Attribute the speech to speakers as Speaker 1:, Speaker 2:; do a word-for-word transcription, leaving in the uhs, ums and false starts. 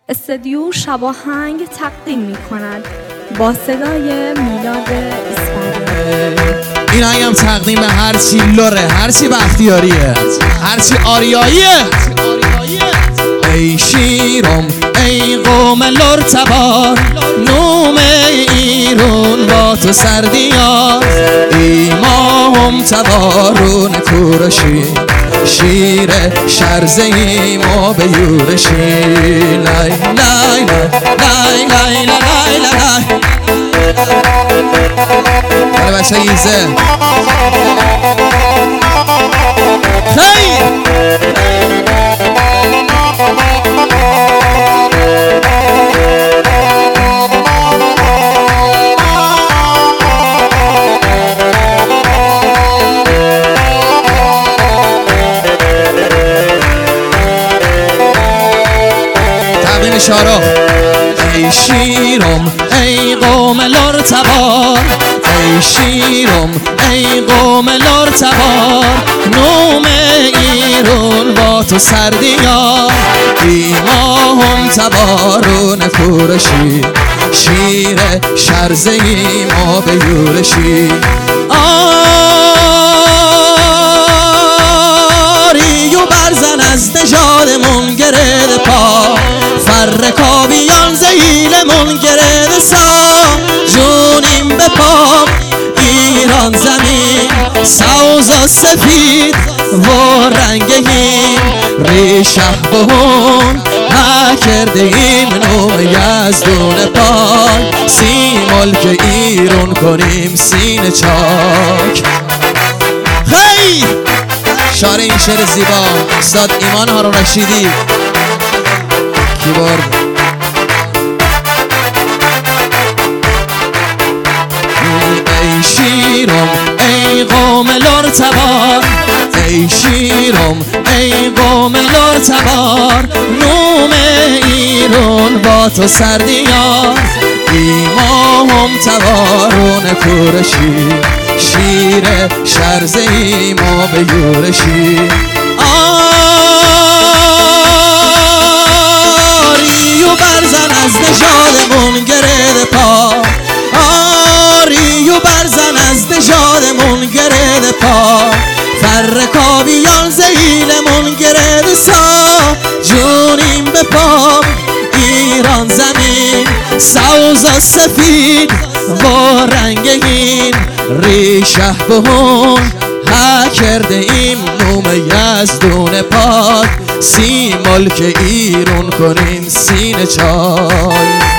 Speaker 1: استدیو شباهنگ تقدیم می کند با صدای میلاد اسفندیاری.
Speaker 2: این آهنگم تقدیم به هرچی لوره، هرچی بختیاریه، هرچی آریاییه. ای شیرم ای قوم لور تبار، نوم ایرون با تو سردیار. ای ماهم تبارون کورشی، شیر شرزه ای ما به یورشی. لای لای لای لای لای لای. برای بچه ایزه خیر. شارخ ای شیرم ای قوم لور تبار، ای شیرم ای قوم لور تبار. نوم ایرون با تو سردیار، ای ماهم تبارون کورشی، شیر شرزه ای ما به یورشی. آری و برزن از نژادمون گرد پا، فرکابیان زیلمون گرد سا. جونیم به پا ایران زمین، سوز و سفید و رنگهیم. ریشه بهون ها کرده ایم نوم یزدون پاک. سی ملک ایرون کنیم سینه چاک. خیلی شعر این شعر زیبا استاد ایمان هارون رشیدی کیبورد. ای شیرم ای قوم لور تبار، ای شیرم ای قوم لور تبار. نوم ایرون با تو سردیار، ای ماهم تبارون کورشی، شیر شرزه ای ما به یورشی. آری و برزن از نژادمون گرد پا، آری و برزن از نژادمون گرد پا. فرکابیان زیلمون گرد سا. جونیم به پا ایران زمین، سوز و سفید و رنگهین. ریشه بهون ها کرده ایم نوم یزدون پاک. سی ملک ایرون کنیم سینه چای.